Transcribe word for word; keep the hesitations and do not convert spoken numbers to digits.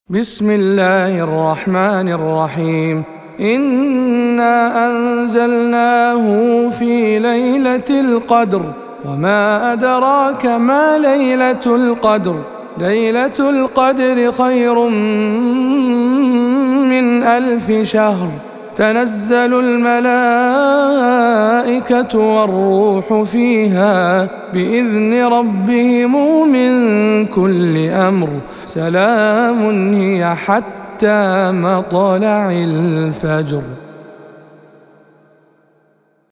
بسم الله الرحمن الرحيم. إنا أنزلناه في ليلة القدر وما أدراك ما ليلة القدر ليلة القدر خير من ألف شهر. تنزل الملائكة والروح فيها بإذن ربهم من كل أمر. سلام هي حتى مطلع الفجر.